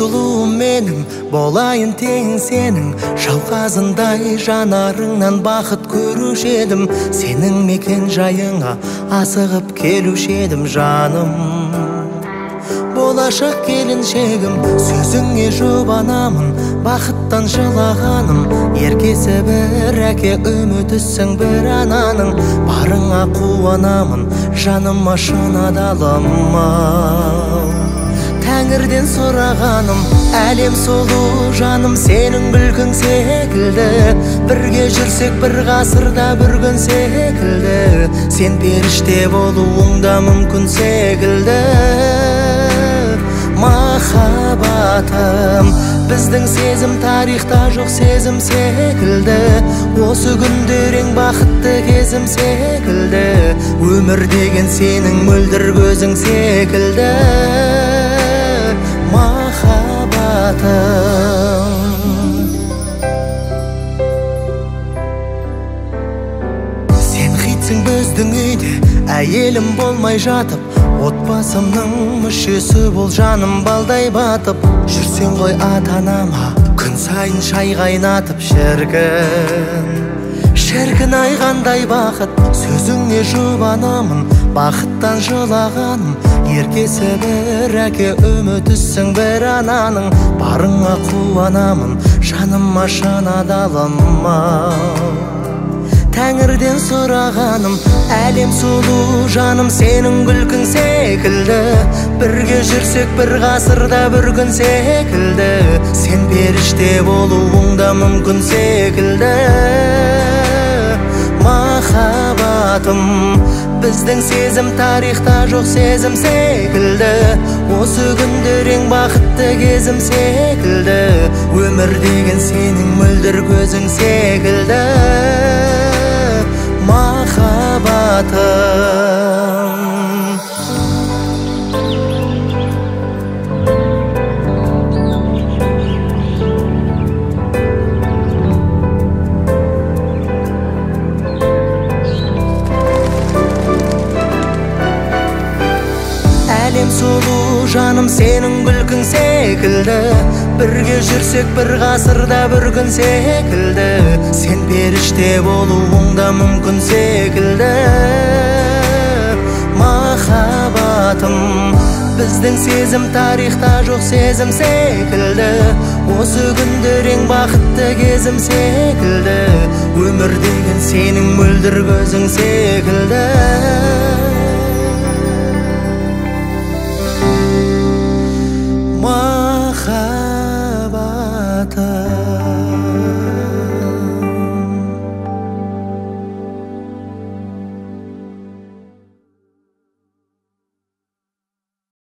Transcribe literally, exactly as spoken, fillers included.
сұлуым менің, болайын тең сенің, жауқазындай жанарыңнан бақыт көруші едім. Сенің мекен жайыңа асығып келуші едім жаным. Болашақ келіншегім, сөзіңе жұбанамын, бақыттан жылағаным. Еркесі бір әке, үмітісің бір ананың, барыңа қуанамын, жаныма шын адалым. Тәңірден сұрағаным, әлем сұлу жаным, сенің күлкің секілді. Бірге жүрсек бір ғасырда бір күн секілді. Сен періште болуыңда мүмкін секілді. Махаббатым, біздің сезім тарихта жоқ сезім секілді. Осы күндер ең бақытты кезім секілді. Өмір деген сенің мөлдір көзің секілді. Махаббатым, сен хитсің біздің үйде, әйелім болмай жатып. Отбасымның мүшесі бол жаным балдай батып. Жүрсең ғой ата-анама күн сайын шай қайнатып. Шіркін, шіркін ай қандай бақыт, сөзіңе жұбанамын, бақыттан жылағаным. Еркесі бір әке, үмітісің бір ананың, барыңа қуанамын, жаныма шын адалым. Тәңірден сұрағаным, әлем сұлу жаным, сенің күлкің секілді. Бірге жүрсек бір ғасырда бір күн секілді. Сен періште болуыңда мүмкін секілді. Махаббатым, біздің сезім тарихта жоқ сезім секілді. Осы күндер ең бақытты кезім секілді. Өмір деген сенің мөлдір көзің секілді. Махаббатым, әлем сұлу жаным, сенің күлкің секілді. Бірге жүрсек бір ғасырда бір күн секілді. Сен періште болуыңда мүмкін секілді. Махаббатым, біздің сезім тарихта жоқ сезім секілді. Осы күндер ең бақытты кезім секілді. Өмір деген сенің мөлдір көзің секілді.